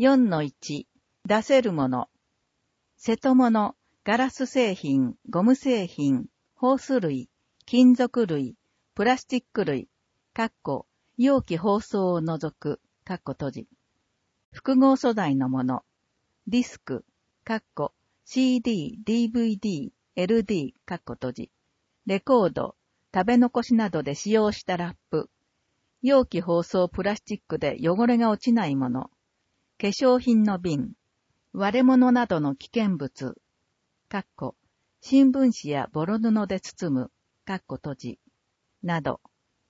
4-1、出せるもの。瀬戸物、ガラス製品、ゴム製品、ホース類、金属類、プラスチック類、容器包装を除く、閉じ。複合素材のもの。ディスク、CD、DVD、LD、閉じ。レコード、食べ残しなどで使用したラップ。容器包装プラスチックで汚れが落ちないもの。化粧品の瓶。割れ物などの危険物。新聞紙やボロ布で包む、閉じ。など。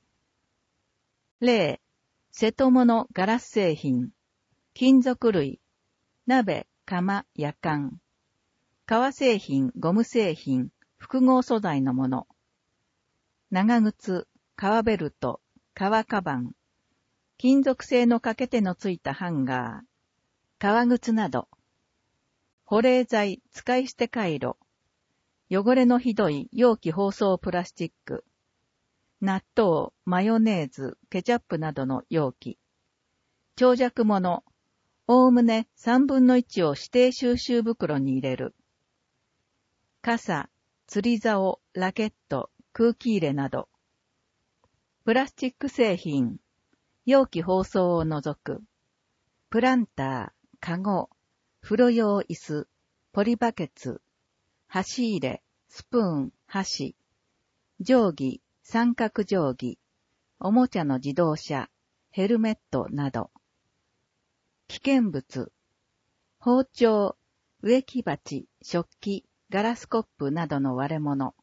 例、瀬戸物ガラス製品。金属類。鍋、釜、やかん。革製品、ゴム製品、複合素材のもの。長靴、革ベルト、革カバン。金属製の掛け手のついたハンガー。革靴など。保冷剤、使い捨てカイロ。汚れのひどい容器包装プラスチック。納豆、マヨネーズ、ケチャップなどの容器。長尺物。おおむね1/3を指定収集袋に入れる。傘、釣り竿、ラケット、空気入れなど。プラスチック製品。容器包装を除く。プランター、カゴ、風呂用椅子、ポリバケツ、箸入れ、スプーン、箸、定規、三角定規、おもちゃの自動車、ヘルメットなど。危険物、包丁、植木鉢、食器、ガラスコップなどの割れ物。